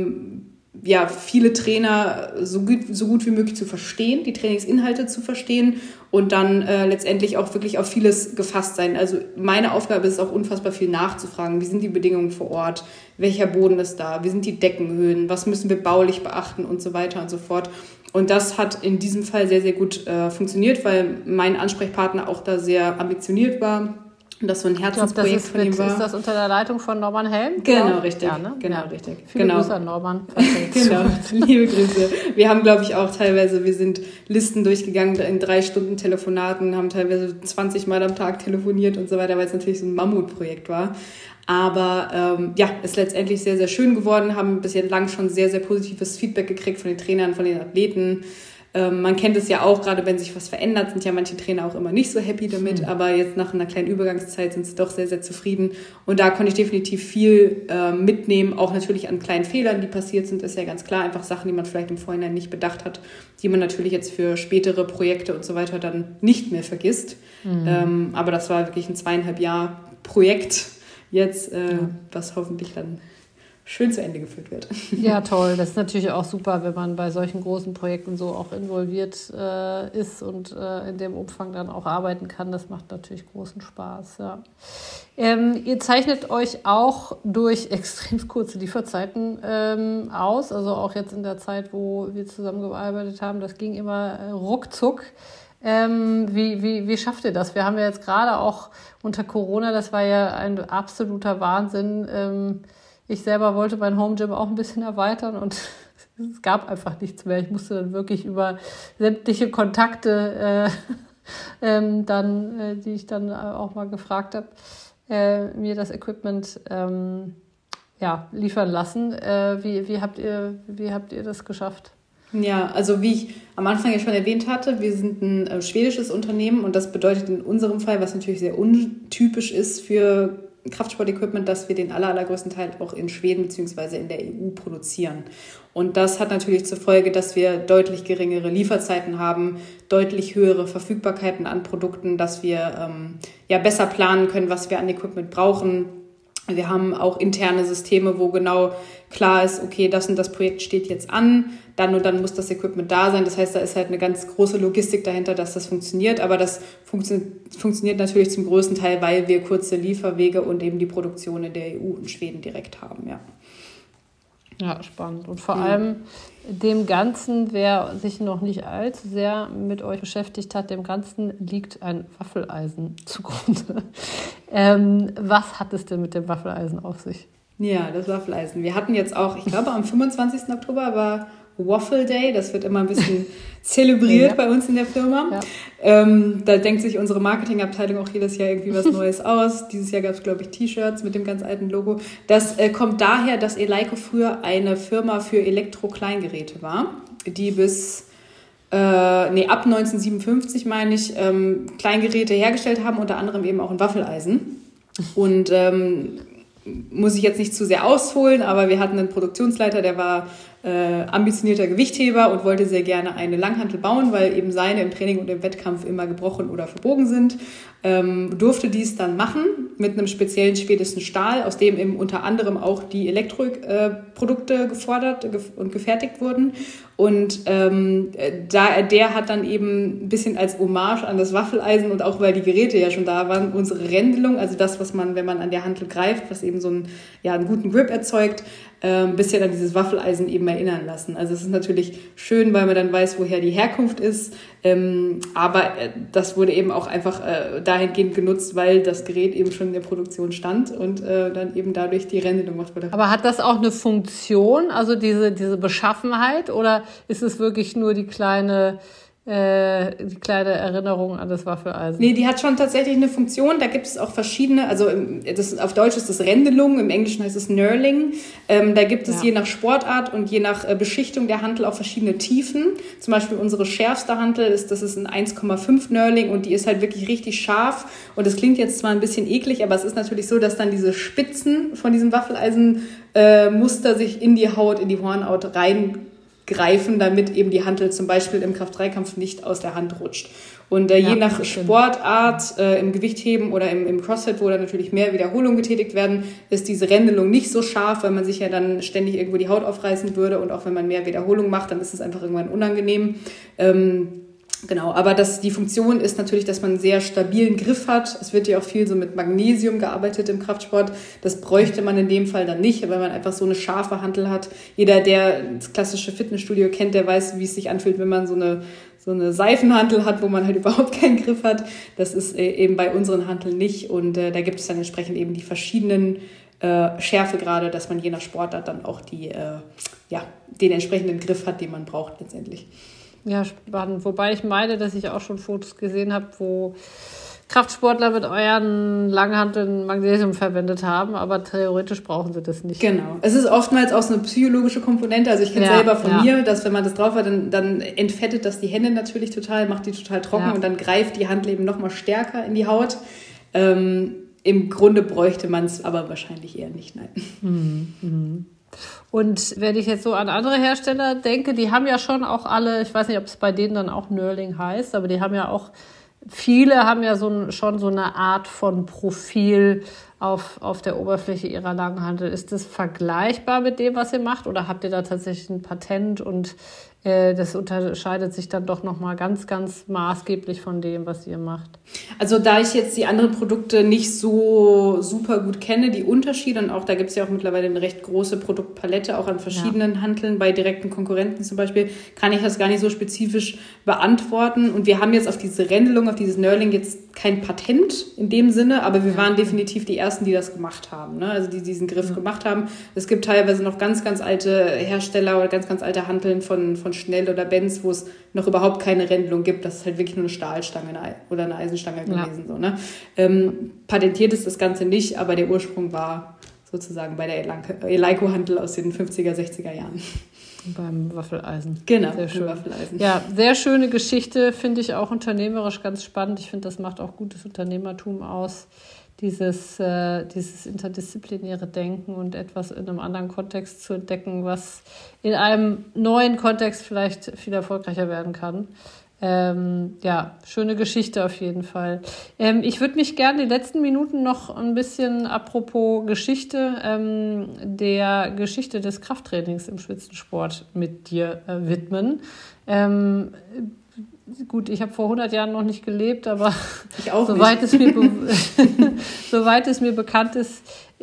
S2: viele Trainer so gut wie möglich zu verstehen, die Trainingsinhalte zu verstehen und dann letztendlich auch wirklich auf vieles gefasst sein. Also meine Aufgabe ist es auch unfassbar viel nachzufragen. Wie sind die Bedingungen vor Ort? Welcher Boden ist da? Wie sind die Deckenhöhen? Was müssen wir baulich beachten und so weiter und so fort. Und das hat in diesem Fall sehr, sehr gut funktioniert, weil mein Ansprechpartner auch da sehr ambitioniert war Und das so ein Herzensprojekt von ihm war.
S1: Ist das unter der Leitung von Norman Helm?
S2: Genau, richtig.
S1: Ja, ne?
S2: Genau, richtig.
S1: Viele Grüße an Norman.
S2: Genau, liebe Grüße. Wir haben, glaube ich, auch teilweise, wir sind Listen durchgegangen in 3 Stunden Telefonaten, haben teilweise 20 Mal am Tag telefoniert und so weiter, weil es natürlich so ein Mammutprojekt war. Aber ist letztendlich sehr, sehr schön geworden, haben bisher lang schon sehr, sehr positives Feedback gekriegt von den Trainern, von den Athleten. Man kennt es ja auch, gerade wenn sich was verändert, sind ja manche Trainer auch immer nicht so happy damit, aber jetzt nach einer kleinen Übergangszeit sind sie doch sehr, sehr zufrieden. Und da konnte ich definitiv viel mitnehmen, auch natürlich an kleinen Fehlern, die passiert sind, ist ja ganz klar, einfach Sachen, die man vielleicht im Vorhinein nicht bedacht hat, die man natürlich jetzt für spätere Projekte und so weiter dann nicht mehr vergisst. Aber das war wirklich ein 2,5 Jahr Projekt jetzt, was hoffentlich dann schön zu Ende geführt wird.
S1: Ja, toll. Das ist natürlich auch super, wenn man bei solchen großen Projekten so auch involviert ist und in dem Umfang dann auch arbeiten kann. Das macht natürlich großen Spaß. Ja. Ihr zeichnet euch auch durch extrem kurze Lieferzeiten aus. Also auch jetzt in der Zeit, wo wir zusammengearbeitet haben, das ging immer ruckzuck. Wie schafft ihr das? Wir haben ja jetzt gerade auch unter Corona, das war ja ein absoluter Wahnsinn. Ich selber wollte mein Home Gym auch ein bisschen erweitern und es gab einfach nichts mehr. Ich musste dann wirklich über sämtliche Kontakte, die ich dann auch mal gefragt habe, mir das Equipment liefern lassen. Wie habt ihr das geschafft?
S2: Ja, also wie ich am Anfang ja schon erwähnt hatte, wir sind ein schwedisches Unternehmen und das bedeutet in unserem Fall, was natürlich sehr untypisch ist für Kraftsport-Equipment, dass wir den allergrößten Teil auch in Schweden bzw. in der EU produzieren. Und das hat natürlich zur Folge, dass wir deutlich geringere Lieferzeiten haben, deutlich höhere Verfügbarkeiten an Produkten, dass wir besser planen können, was wir an Equipment brauchen. Wir haben auch interne Systeme, wo genau klar ist, okay, das und das Projekt steht jetzt an, dann und dann muss das Equipment da sein. Das heißt, da ist halt eine ganz große Logistik dahinter, dass das funktioniert. Aber das funktioniert natürlich zum größten Teil, weil wir kurze Lieferwege und eben die Produktion in der EU und Schweden direkt haben, ja.
S1: Ja, spannend. Und vor allem dem Ganzen, wer sich noch nicht allzu sehr mit euch beschäftigt hat, dem Ganzen liegt ein Waffeleisen zugrunde. Was hat es denn mit dem Waffeleisen auf sich?
S2: Ja, das Waffeleisen. Wir hatten jetzt auch, ich glaube, am 25. Oktober war Waffle Day. Das wird immer ein bisschen zelebriert bei uns in der Firma. Ja. Da denkt sich unsere Marketingabteilung auch jedes Jahr irgendwie was Neues aus. Dieses Jahr gab es, glaube ich, T-Shirts mit dem ganz alten Logo. Das kommt daher, dass Eleiko früher eine Firma für Elektro-Kleingeräte war, die ab 1957, meine ich, Kleingeräte hergestellt haben, unter anderem eben auch ein Waffeleisen. Und muss ich jetzt nicht zu sehr ausholen, aber wir hatten einen Produktionsleiter, der war ambitionierter Gewichtheber und wollte sehr gerne eine Langhantel bauen, weil eben seine im Training und im Wettkampf immer gebrochen oder verbogen sind. Durfte dies dann machen mit einem speziellen schwedischen Stahl, aus dem eben unter anderem auch die Elektroprodukte gefordert und gefertigt wurden. Und der hat dann eben ein bisschen als Hommage an das Waffeleisen und auch weil die Geräte ja schon da waren, unsere Rändelung, also das, was man, wenn man an der Hantel greift, was eben so einen guten Grip erzeugt, bisher dann dieses Waffeleisen eben erinnern lassen. Also es ist natürlich schön, weil man dann weiß, woher die Herkunft ist, aber das wurde eben auch einfach dahingehend genutzt, weil das Gerät eben schon in der Produktion stand und dann eben dadurch die Rändelung gemacht wurde.
S1: Aber hat das auch eine Funktion, also diese Beschaffenheit, oder ist es wirklich nur die kleine Erinnerung an das Waffeleisen?
S2: Nee, die hat schon tatsächlich eine Funktion. Da gibt es auch verschiedene, also auf Deutsch ist das Rändelung, im Englischen heißt es Knurling. Da gibt es je nach Sportart und je nach Beschichtung der Hantel auch verschiedene Tiefen. Zum Beispiel unsere schärfste Hantel ist ein 1,5 Knurling und die ist halt wirklich richtig scharf. Und das klingt jetzt zwar ein bisschen eklig, aber es ist natürlich so, dass dann diese Spitzen von diesem Waffeleisen-Muster sich in die Hornhaut reingreifen, damit eben die Hantel zum Beispiel im Kraft-3-Kampf nicht aus der Hand rutscht. Und je nach Sportart, im Gewichtheben oder im CrossFit, wo dann natürlich mehr Wiederholungen getätigt werden, ist diese Rändelung nicht so scharf, weil man sich ja dann ständig irgendwo die Haut aufreißen würde. Und auch wenn man mehr Wiederholungen macht, dann ist es einfach irgendwann unangenehm. Genau, aber die Funktion ist natürlich, dass man einen sehr stabilen Griff hat. Es wird ja auch viel so mit Magnesium gearbeitet im Kraftsport. Das bräuchte man in dem Fall dann nicht, weil man einfach so eine scharfe Hantel hat. Jeder, der das klassische Fitnessstudio kennt, der weiß, wie es sich anfühlt, wenn man so eine Seifenhantel hat, wo man halt überhaupt keinen Griff hat. Das ist eben bei unseren Hanteln nicht. Und da gibt es dann entsprechend eben die verschiedenen Schärfegrade, dass man je nach Sportart dann auch den entsprechenden Griff hat, den man braucht letztendlich.
S1: Ja, spannend. Wobei ich meine, dass ich auch schon Fotos gesehen habe, wo Kraftsportler mit euren Langhanteln Magnesium verwendet haben, aber theoretisch brauchen sie das nicht.
S2: Genau. Es ist oftmals auch so eine psychologische Komponente. Also ich kenne selber von mir, dass wenn man das drauf hat, dann entfettet das die Hände natürlich total, macht die total trocken und dann greift die Handel eben nochmal stärker in die Haut. Im Grunde bräuchte man es aber wahrscheinlich eher nicht, nein.
S1: Mhm. Und wenn ich jetzt so an andere Hersteller denke, die haben ja schon auch alle, ich weiß nicht, ob es bei denen dann auch Knurling heißt, aber die haben ja auch, viele haben ja schon so eine Art von Profil auf der Oberfläche ihrer Langhantel. Ist das vergleichbar mit dem, was ihr macht? Oder habt ihr da tatsächlich ein Patent und das unterscheidet sich dann doch nochmal ganz, ganz maßgeblich von dem, was ihr macht?
S2: Also da ich jetzt die anderen Produkte nicht so super gut kenne, die Unterschiede, und auch da gibt es ja auch mittlerweile eine recht große Produktpalette, auch an verschiedenen Hanteln, bei direkten Konkurrenten zum Beispiel, kann ich das gar nicht so spezifisch beantworten. Und wir haben jetzt auf diese Rändelung, auf dieses Knurling jetzt kein Patent in dem Sinne, aber wir waren definitiv die Ersten, die das gemacht haben, ne? Also die diesen Griff gemacht haben. Es gibt teilweise noch ganz, ganz alte Hersteller oder ganz, ganz alte Hanteln von Schnell oder Benz, wo es noch überhaupt keine Rändelung gibt. Das ist halt wirklich nur eine Stahlstange oder eine Eisenstange gewesen. So, ne? Patentiert ist das Ganze nicht, aber der Ursprung war sozusagen bei der Eleiko-Hantel aus den 50er, 60er Jahren.
S1: Beim Waffeleisen.
S2: Genau,
S1: sehr schön.
S2: Waffeleisen.
S1: Ja, sehr schöne Geschichte, finde ich auch unternehmerisch ganz spannend. Ich finde, das macht auch gutes Unternehmertum aus, dieses interdisziplinäre Denken und etwas in einem anderen Kontext zu entdecken, was in einem neuen Kontext vielleicht viel erfolgreicher werden kann. Schöne Geschichte auf jeden Fall. Ich würde mich gerne die letzten Minuten noch ein bisschen, apropos Geschichte, der Geschichte des Krafttrainings im Spitzensport mit dir widmen. Gut, ich habe vor 100 Jahren noch nicht gelebt, aber
S2: ich auch
S1: soweit es mir bekannt ist,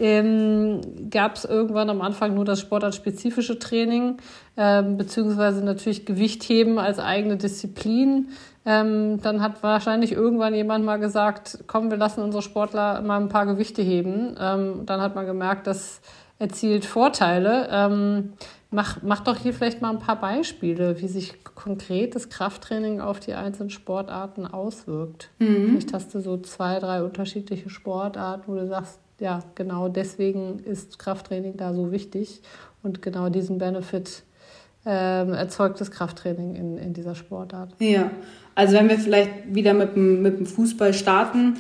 S1: gab es irgendwann am Anfang nur das sportartspezifische Training, beziehungsweise natürlich Gewichtheben als eigene Disziplin. Dann hat wahrscheinlich irgendwann jemand mal gesagt, komm, wir lassen unsere Sportler mal ein paar Gewichte heben. Dann hat man gemerkt, das erzielt Vorteile. Mach doch hier vielleicht mal ein paar Beispiele, wie sich konkret das Krafttraining auf die einzelnen Sportarten auswirkt. Vielleicht hast du so 2, 3 unterschiedliche Sportarten, wo du sagst, ja, genau deswegen ist Krafttraining da so wichtig und genau diesen Benefit erzeugt das Krafttraining in dieser Sportart.
S2: Ja, also wenn wir vielleicht wieder mit dem Fußball starten,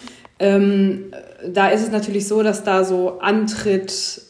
S2: da ist es natürlich so, dass da so Antritt,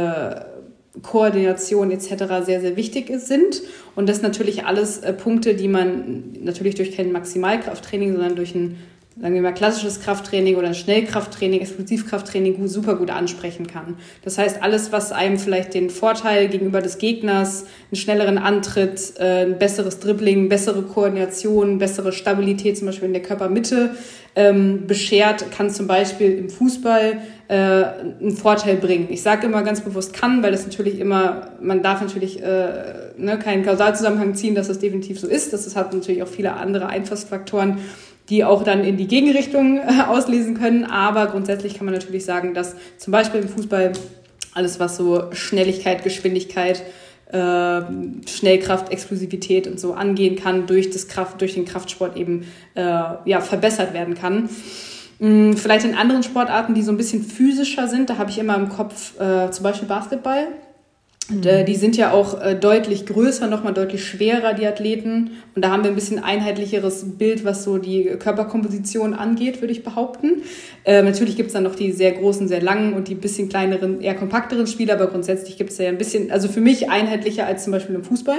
S2: Koordination etc. sehr, sehr wichtig sind. Und das natürlich alles Punkte, die man natürlich durch kein Maximalkrafttraining, sondern durch ein, sagen wir mal, klassisches Krafttraining oder ein Schnellkrafttraining, Explosivkrafttraining super gut ansprechen kann. Das heißt, alles, was einem vielleicht den Vorteil gegenüber des Gegners, einen schnelleren Antritt, ein besseres Dribbling, bessere Koordination, bessere Stabilität, zum Beispiel in der Körpermitte, beschert, kann zum Beispiel im Fußball einen Vorteil bringen. Ich sage immer ganz bewusst kann, weil das natürlich immer, man darf natürlich keinen Kausalzusammenhang ziehen, dass das definitiv so ist. Das hat natürlich auch viele andere Einflussfaktoren, die auch dann in die Gegenrichtung auslesen können. Aber grundsätzlich kann man natürlich sagen, dass zum Beispiel im Fußball alles, was so Schnelligkeit, Geschwindigkeit, Schnellkraft, Explosivität und so angehen kann, durch den Kraftsport eben verbessert werden kann. Vielleicht in anderen Sportarten, die so ein bisschen physischer sind, da habe ich immer im Kopf zum Beispiel Basketball. Die sind ja auch deutlich größer, nochmal deutlich schwerer, die Athleten. Und da haben wir ein bisschen einheitlicheres Bild, was so die Körperkomposition angeht, würde ich behaupten. Natürlich gibt es dann noch die sehr großen, sehr langen und die bisschen kleineren, eher kompakteren Spieler, aber grundsätzlich gibt es ja ein bisschen, also für mich einheitlicher als zum Beispiel im Fußball.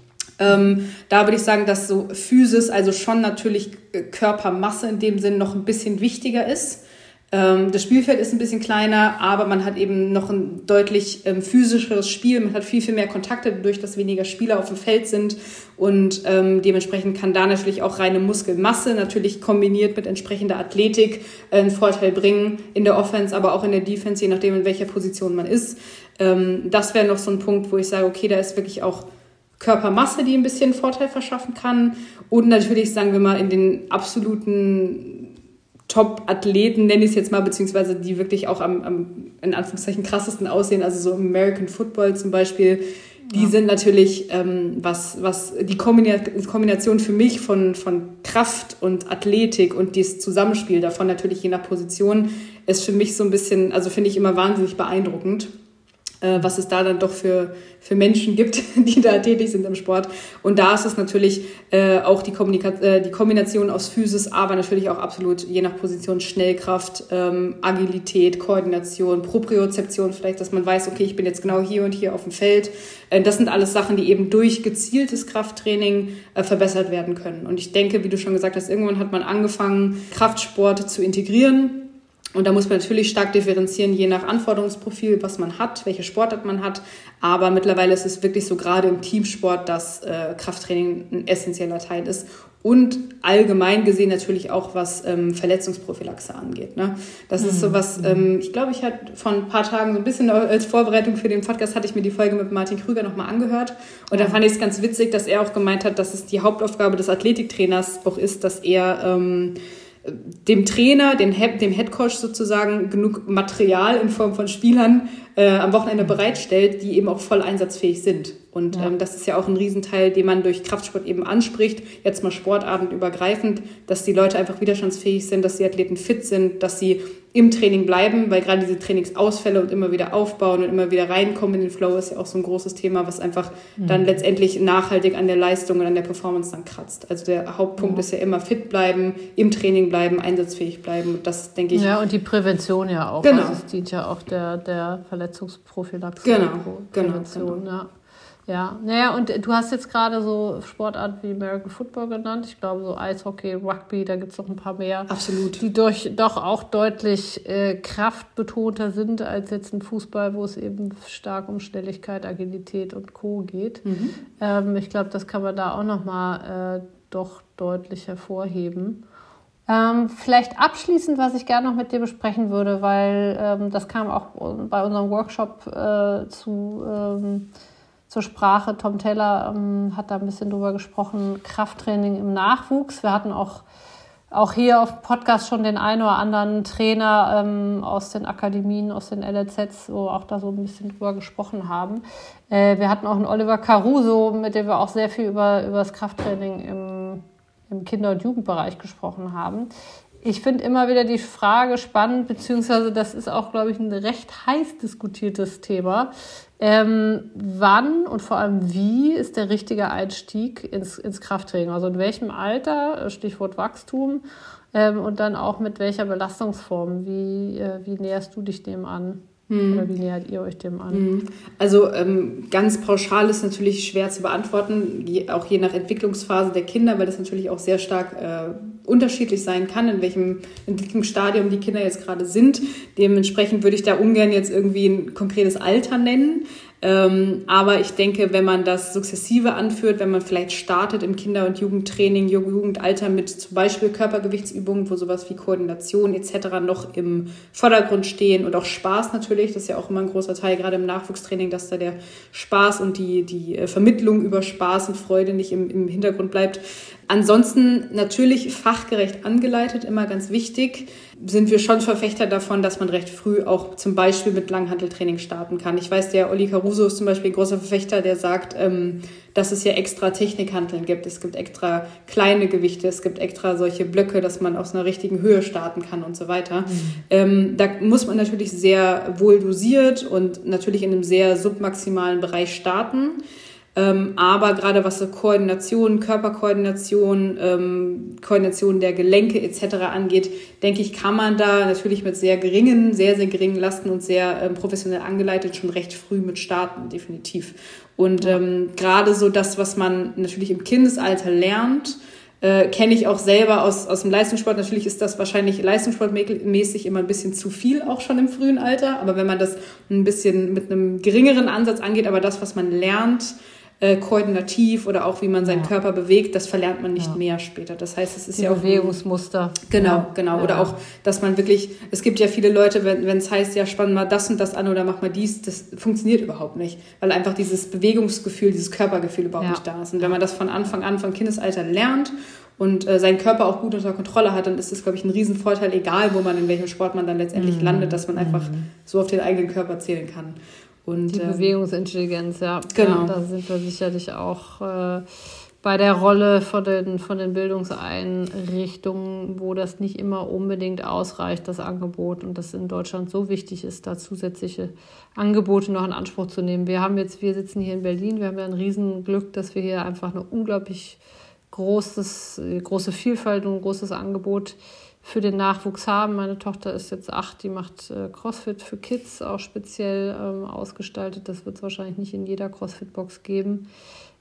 S2: Da würde ich sagen, dass so Physis, also schon natürlich Körpermasse in dem Sinn noch ein bisschen wichtiger ist. Das Spielfeld ist ein bisschen kleiner, aber man hat eben noch ein deutlich physischeres Spiel. Man hat viel, viel mehr Kontakte, dadurch, dass weniger Spieler auf dem Feld sind. Und dementsprechend kann da natürlich auch reine Muskelmasse, natürlich kombiniert mit entsprechender Athletik, einen Vorteil bringen in der Offense, aber auch in der Defense, je nachdem, in welcher Position man ist. Das wäre noch so ein Punkt, wo ich sage, okay, da ist wirklich auch Körpermasse, die ein bisschen Vorteil verschaffen kann. Und natürlich, sagen wir mal, in den absoluten Top-Athleten, nenne ich es jetzt mal, beziehungsweise die wirklich auch am in Anführungszeichen krassesten aussehen, also so American Football zum Beispiel, die sind natürlich, was die Kombination für mich von Kraft und Athletik und das Zusammenspiel davon natürlich je nach Position ist für mich so ein bisschen, also finde ich immer wahnsinnig beeindruckend, was es da dann doch für Menschen gibt, die da tätig sind im Sport. Und da ist es natürlich auch die Kombination aus Physis, aber natürlich auch absolut je nach Position Schnellkraft, Agilität, Koordination, Propriozeption vielleicht, dass man weiß, okay, ich bin jetzt genau hier und hier auf dem Feld. Das sind alles Sachen, die eben durch gezieltes Krafttraining verbessert werden können. Und ich denke, wie du schon gesagt hast, irgendwann hat man angefangen, Kraftsport zu integrieren. Und da muss man natürlich stark differenzieren, je nach Anforderungsprofil, was man hat, welche Sportart man hat. Aber mittlerweile ist es wirklich so, gerade im Teamsport, dass Krafttraining ein essentieller Teil ist. Und allgemein gesehen natürlich auch, was Verletzungsprophylaxe angeht. Ne? Das ist so was, ich glaube, ich hatte vor ein paar Tagen so ein bisschen als Vorbereitung für den Podcast, hatte ich mir die Folge mit Martin Krüger nochmal angehört. Und da fand ich es ganz witzig, dass er auch gemeint hat, dass es die Hauptaufgabe des Athletiktrainers auch ist, dass er dem Trainer, dem Headcoach sozusagen genug Material in Form von Spielern am Wochenende bereitstellt, die eben auch voll einsatzfähig sind. Und das ist ja auch ein Riesenteil, den man durch Kraftsport eben anspricht, jetzt mal sportartenübergreifend, dass die Leute einfach widerstandsfähig sind, dass die Athleten fit sind, dass sie im Training bleiben, weil gerade diese Trainingsausfälle und immer wieder aufbauen und immer wieder reinkommen in den Flow ist ja auch so ein großes Thema, was einfach dann letztendlich nachhaltig an der Leistung und an der Performance dann kratzt. Also der Hauptpunkt ist ja immer fit bleiben, im Training bleiben, einsatzfähig bleiben. Und das denke ich.
S1: Ja, und die Prävention ja auch.
S2: Genau.
S1: Also es dient ja auch der Verletzungsprophylaxe.
S2: Genau.
S1: Ja. Ja, naja, und du hast jetzt gerade so Sportarten wie American Football genannt. Ich glaube, so Eishockey, Rugby, da gibt es noch ein paar mehr.
S2: Absolut.
S1: Die doch auch deutlich kraftbetonter sind als jetzt ein Fußball, wo es eben stark um Schnelligkeit, Agilität und Co. geht. Ich glaube, das kann man da auch nochmal doch deutlich hervorheben. Vielleicht abschließend, was ich gerne noch mit dir besprechen würde, weil das kam auch bei unserem Workshop zur Sprache. Tom Taylor hat da ein bisschen drüber gesprochen, Krafttraining im Nachwuchs. Wir hatten auch hier auf dem Podcast schon den einen oder anderen Trainer aus den Akademien, aus den LLZs, wo auch da so ein bisschen drüber gesprochen haben. Wir hatten auch einen Oliver Caruso, mit dem wir auch sehr viel über das Krafttraining im Kinder- und Jugendbereich gesprochen haben. Ich finde immer wieder die Frage spannend, beziehungsweise das ist auch, glaube ich, ein recht heiß diskutiertes Thema. Wann und vor allem wie ist der richtige Einstieg ins Krafttraining? Also in welchem Alter, Stichwort Wachstum, und dann auch mit welcher Belastungsform? Wie näherst du dich dem an? Oder wie nähert ihr euch dem an?
S2: Also ganz pauschal ist natürlich schwer zu beantworten, auch je nach Entwicklungsphase der Kinder, weil das natürlich auch sehr stark unterschiedlich sein kann, in welchem Entwicklungsstadium die Kinder jetzt gerade sind. Dementsprechend würde ich da ungern jetzt irgendwie ein konkretes Alter nennen. Aber ich denke, wenn man das sukzessive anführt, wenn man vielleicht startet im Kinder- und Jugendtraining, Jugendalter mit zum Beispiel Körpergewichtsübungen, wo sowas wie Koordination etc. noch im Vordergrund stehen und auch Spaß natürlich, das ist ja auch immer ein großer Teil, gerade im Nachwuchstraining, dass da der Spaß und die Vermittlung über Spaß und Freude nicht im Hintergrund bleibt. Ansonsten natürlich fachgerecht angeleitet, immer ganz wichtig, sind wir schon Verfechter davon, dass man recht früh auch zum Beispiel mit Langhanteltraining starten kann. Ich weiß, der Oli Caruso ist zum Beispiel ein großer Verfechter, der sagt, dass es ja extra Technikhanteln gibt. Es gibt extra kleine Gewichte, es gibt extra solche Blöcke, dass man aus einer richtigen Höhe starten kann und so weiter. Da muss man natürlich sehr wohl dosiert und natürlich in einem sehr submaximalen Bereich starten. Aber gerade was so Koordination, Körperkoordination, Koordination der Gelenke etc. angeht, denke ich, kann man da natürlich mit sehr, sehr geringen Lasten und sehr professionell angeleitet schon recht früh mit starten, definitiv. Und gerade so das, was man natürlich im Kindesalter lernt, kenne ich auch selber aus dem Leistungssport. Natürlich ist das wahrscheinlich leistungssportmäßig immer ein bisschen zu viel, auch schon im frühen Alter. Aber wenn man das ein bisschen mit einem geringeren Ansatz angeht, aber das, was man lernt, koordinativ oder auch wie man seinen Körper bewegt, das verlernt man nicht mehr später. Das heißt, es ist
S1: die Bewegungsmuster.
S2: Genau. Oder auch, dass man wirklich, es gibt ja viele Leute, wenn es heißt, ja, spann mal das und das an oder mach mal dies, das funktioniert überhaupt nicht, weil einfach dieses Bewegungsgefühl, dieses Körpergefühl überhaupt nicht da ist. Und wenn man das von Anfang an, von Kindesalter lernt und seinen Körper auch gut unter Kontrolle hat, dann ist das, glaube ich, ein Riesenvorteil, egal wo man, in welchem Sport man dann letztendlich landet, dass man einfach so auf den eigenen Körper zählen kann. Und,
S1: die Bewegungsintelligenz,
S2: Genau.
S1: Ja, da sind wir sicherlich auch bei der Rolle von den Bildungseinrichtungen, wo das nicht immer unbedingt ausreicht, das Angebot, und das in Deutschland so wichtig ist, da zusätzliche Angebote noch in Anspruch zu nehmen. Wir sitzen hier in Berlin, wir haben ja ein Riesenglück, dass wir hier einfach eine unglaublich große Vielfalt und ein großes Angebot für den Nachwuchs haben. Meine Tochter ist jetzt 8, die macht CrossFit für Kids, auch speziell ausgestaltet. Das wird es wahrscheinlich nicht in jeder CrossFit-Box geben.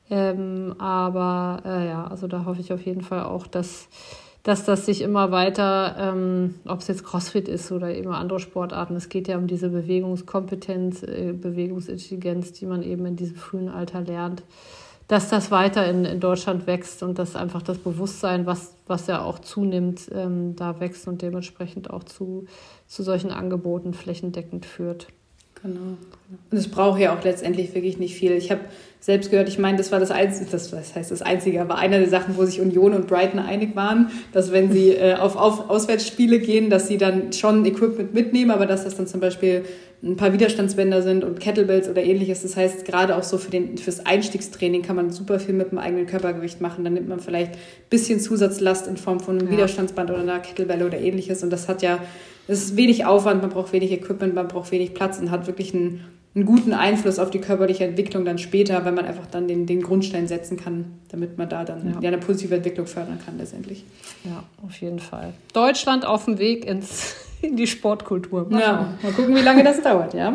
S1: Also da hoffe ich auf jeden Fall auch, dass das sich immer weiter, ob es jetzt CrossFit ist oder eben andere Sportarten, es geht ja um diese Bewegungskompetenz, Bewegungsintelligenz, die man eben in diesem frühen Alter lernt, dass das weiter in Deutschland wächst und dass einfach das Bewusstsein, was ja auch zunimmt, da wächst und dementsprechend auch zu solchen Angeboten flächendeckend führt.
S2: Genau. Und es braucht ja auch letztendlich wirklich nicht viel. Ich habe selbst gehört, ich meine, das war das Einzige, aber eine der Sachen, wo sich Union und Brighton einig waren, dass wenn sie auf Auswärtsspiele gehen, dass sie dann schon Equipment mitnehmen, aber dass das dann zum Beispiel ein paar Widerstandsbänder sind und Kettlebells oder ähnliches. Das heißt, gerade auch so fürs Einstiegstraining kann man super viel mit dem eigenen Körpergewicht machen. Dann nimmt man vielleicht ein bisschen Zusatzlast in Form von einem Widerstandsband oder einer Kettlebell oder ähnliches. Und das ist wenig Aufwand, man braucht wenig Equipment, man braucht wenig Platz und hat wirklich einen guten Einfluss auf die körperliche Entwicklung dann später, weil man einfach dann den Grundstein setzen kann, damit man da dann eine positive Entwicklung fördern kann letztendlich.
S1: Ja, auf jeden Fall. Deutschland auf dem Weg in die Sportkultur.
S2: Mal gucken, wie lange das dauert, ja.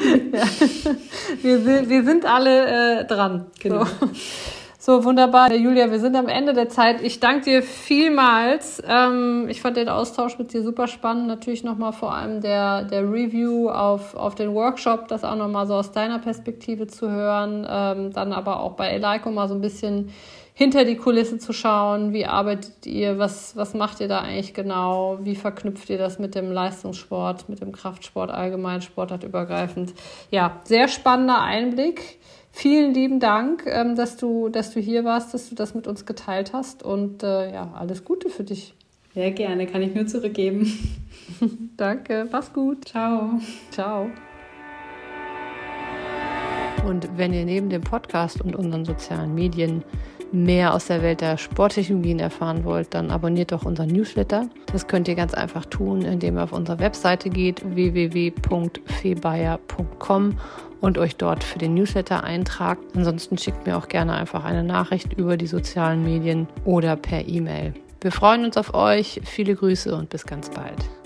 S1: Wir sind alle dran.
S2: Genau.
S1: So, wunderbar. Julia, wir sind am Ende der Zeit. Ich danke dir vielmals. Ich fand den Austausch mit dir super spannend. Natürlich nochmal vor allem der Review auf den Workshop, das auch nochmal so aus deiner Perspektive zu hören. Dann aber auch bei Eleiko mal so ein bisschen hinter die Kulisse zu schauen. Wie arbeitet ihr? Was macht ihr da eigentlich genau? Wie verknüpft ihr das mit dem Leistungssport, mit dem Kraftsport allgemein, sportartübergreifend? Ja, sehr spannender Einblick. Vielen lieben Dank, dass du hier warst, dass du das mit uns geteilt hast und alles Gute für dich.
S2: Sehr gerne, kann ich nur zurückgeben.
S1: Danke, mach's gut.
S2: Ciao.
S1: Ciao. Und wenn ihr neben dem Podcast und unseren sozialen Medien mehr aus der Welt der Sporttechnologien erfahren wollt, dann abonniert doch unseren Newsletter. Das könnt ihr ganz einfach tun, indem ihr auf unsere Webseite geht, www.febayer.com und euch dort für den Newsletter eintragt. Ansonsten schickt mir auch gerne einfach eine Nachricht über die sozialen Medien oder per E-Mail. Wir freuen uns auf euch, viele Grüße und bis ganz bald.